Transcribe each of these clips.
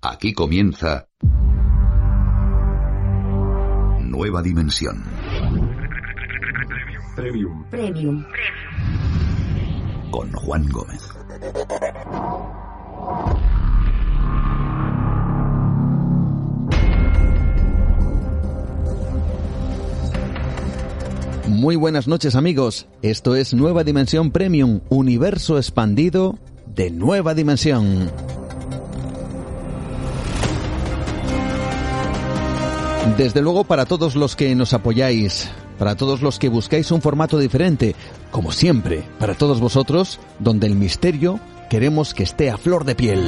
Aquí comienza Nueva Dimensión. Premium. Con Juan Gómez. Muy buenas noches, amigos. Esto es Nueva Dimensión Premium, universo expandido de Nueva Dimensión. Desde luego, para todos los que nos apoyáis, para todos los que buscáis un formato diferente, como siempre, para todos vosotros, donde el misterio queremos que esté a flor de piel.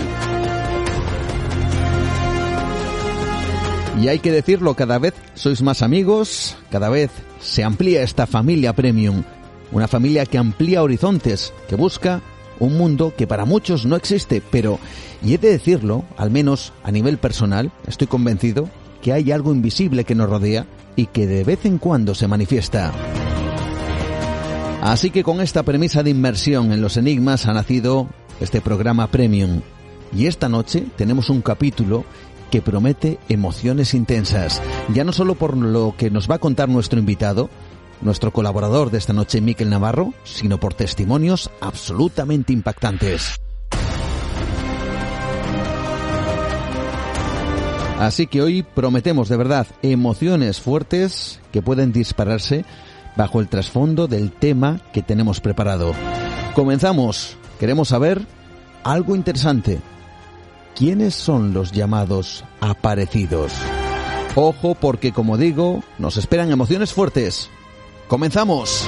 Y hay que decirlo, cada vez sois más amigos, cada vez se amplía esta familia Premium, una familia que amplía horizontes, que busca un mundo que para muchos no existe, pero, y he de decirlo, al menos a nivel personal, estoy convencido que hay algo invisible que nos rodea y que de vez en cuando se manifiesta. Así que con esta premisa de inmersión en los enigmas ha nacido este programa Premium. Y esta noche tenemos un capítulo que promete emociones intensas, ya no solo por lo que nos va a contar nuestro invitado, nuestro colaborador de esta noche, Miquel Navarro, sino por testimonios absolutamente impactantes. Así que hoy prometemos de verdad emociones fuertes que pueden dispararse bajo el trasfondo del tema que tenemos preparado. Comenzamos. Queremos saber algo interesante. ¿Quiénes son los llamados aparecidos? Ojo, porque como digo, nos esperan emociones fuertes. ¡Comenzamos!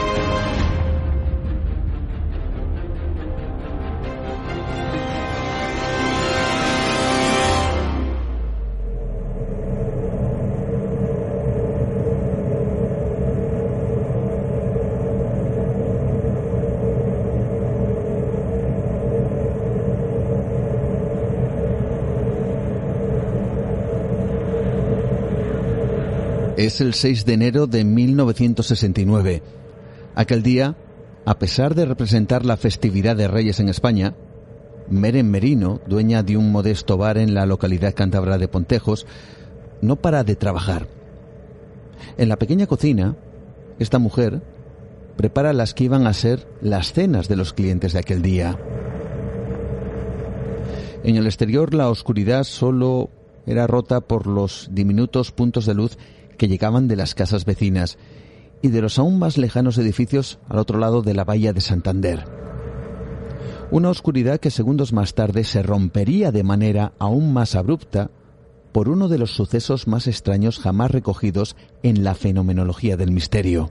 Es el 6 de enero de 1969. Aquel día, a pesar de representar la festividad de Reyes en España, Meren Merino, dueña de un modesto bar en la localidad cántabra de Pontejos, no para de trabajar. En la pequeña cocina, esta mujer prepara las que iban a ser las cenas de los clientes de aquel día. En el exterior, la oscuridad solo era rota por los diminutos puntos de luz que llegaban de las casas vecinas y de los aún más lejanos edificios al otro lado de la bahía de Santander. Una oscuridad que segundos más tarde se rompería de manera aún más abrupta por uno de los sucesos más extraños jamás recogidos en la fenomenología del misterio.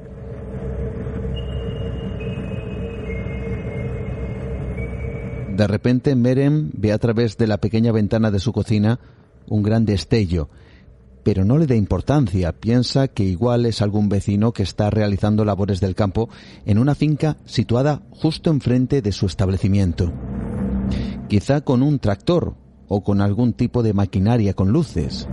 De repente, Meren ve a través de la pequeña ventana de su cocina un gran destello, pero no le da importancia, piensa que igual es algún vecino que está realizando labores del campo en una finca situada justo enfrente de su establecimiento. Quizá con un tractor o con algún tipo de maquinaria con luces.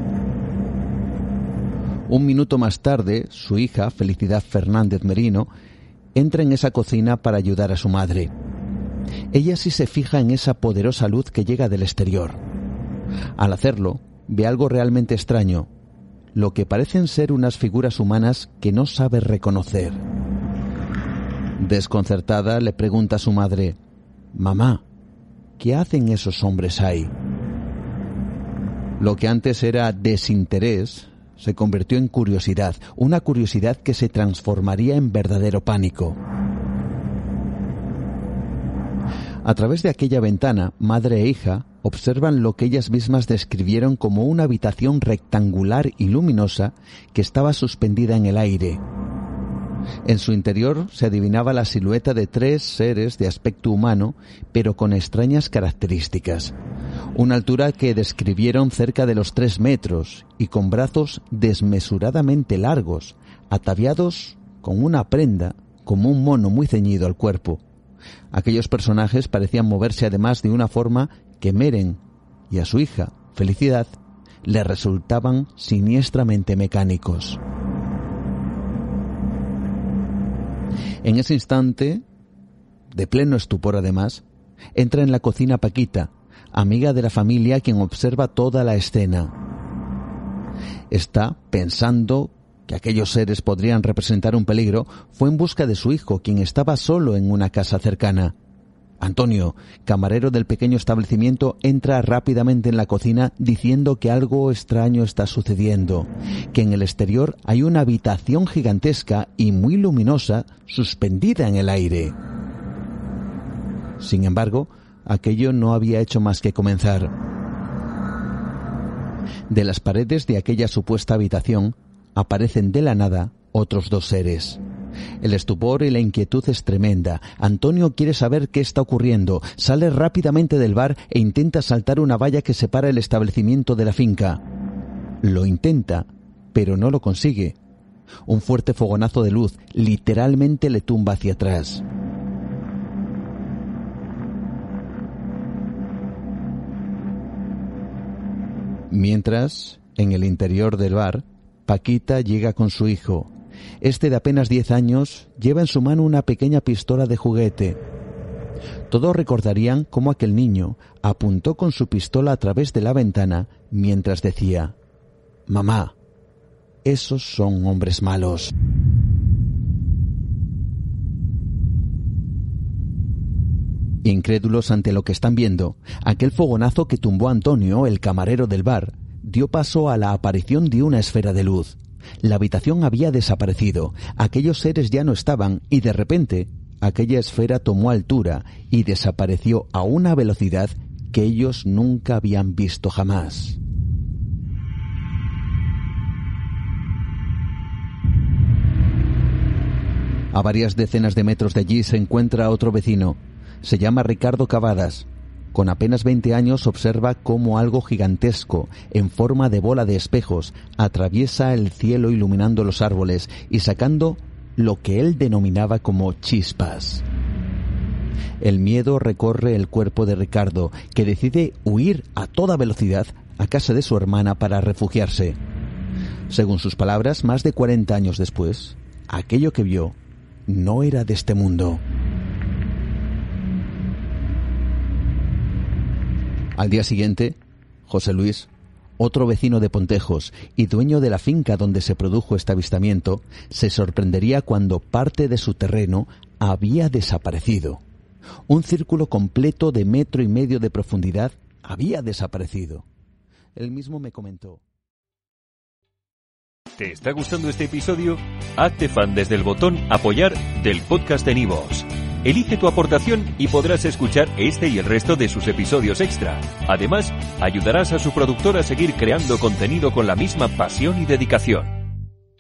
Un minuto más tarde, su hija, Felicidad Fernández Merino, entra en esa cocina para ayudar a su madre. Ella sí se fija en esa poderosa luz que llega del exterior. Al hacerlo, ve algo realmente extraño, lo que parecen ser unas figuras humanas que no sabe reconocer. Desconcertada, le pregunta a su madre: «Mamá, ¿qué hacen esos hombres ahí?». Lo que antes era desinterés se convirtió en curiosidad, una curiosidad que se transformaría en verdadero pánico. A través de aquella ventana, madre e hija observan lo que ellas mismas describieron como una habitación rectangular y luminosa que estaba suspendida en el aire. En su interior se adivinaba la silueta de tres seres de aspecto humano, pero con extrañas características. Una altura que describieron cerca de los 3 metros y con brazos desmesuradamente largos, ataviados con una prenda como un mono muy ceñido al cuerpo. Aquellos personajes parecían moverse además de una forma que Meren y a su hija, Felicidad, le resultaban siniestramente mecánicos. En ese instante, de pleno estupor además, entra en la cocina Paquita, amiga de la familia, quien observa toda la escena. Está pensando que aquellos seres podrían representar un peligro. Fue en busca de su hijo, quien estaba solo en una casa cercana. Antonio, camarero del pequeño establecimiento, entra rápidamente en la cocina diciendo que algo extraño está sucediendo, que en el exterior hay una habitación gigantesca y muy luminosa suspendida en el aire. Sin embargo, aquello no había hecho más que comenzar. De las paredes de aquella supuesta habitación aparecen de la nada otros dos seres. El estupor y la inquietud es tremenda. Antonio quiere saber qué está ocurriendo. Sale rápidamente del bar e intenta saltar una valla que separa el establecimiento de la finca. Lo intenta, pero no lo consigue. Un fuerte fogonazo de luz literalmente le tumba hacia atrás. Mientras, en el interior del bar, Paquita llega con su hijo. Este, de apenas 10 años, lleva en su mano una pequeña pistola de juguete. Todos recordarían cómo aquel niño apuntó con su pistola a través de la ventana mientras decía: «Mamá, esos son hombres malos». Incrédulos ante lo que están viendo, aquel fogonazo que tumbó a Antonio, el camarero del bar, dio paso a la aparición de una esfera de luz. La habitación había desaparecido, aquellos seres ya no estaban y de repente aquella esfera tomó altura y desapareció a una velocidad que ellos nunca habían visto jamás. A varias decenas de metros de allí se encuentra otro vecino. Se llama Ricardo Cavadas. Con apenas 20 años observa cómo algo gigantesco, en forma de bola de espejos, atraviesa el cielo iluminando los árboles y sacando lo que él denominaba como chispas. El miedo recorre el cuerpo de Ricardo, que decide huir a toda velocidad a casa de su hermana para refugiarse. Según sus palabras, más de 40 años después, aquello que vio no era de este mundo. Al día siguiente, José Luis, otro vecino de Pontejos y dueño de la finca donde se produjo este avistamiento, se sorprendería cuando parte de su terreno había desaparecido. Un círculo completo de 1,5 metros de profundidad había desaparecido. Él mismo me comentó: ¿Te está gustando este episodio? Hazte fan desde el botón Apoyar del podcast de Nivos. Elige tu aportación y podrás escuchar este y el resto de sus episodios extra. Además, ayudarás a su productor a seguir creando contenido con la misma pasión y dedicación.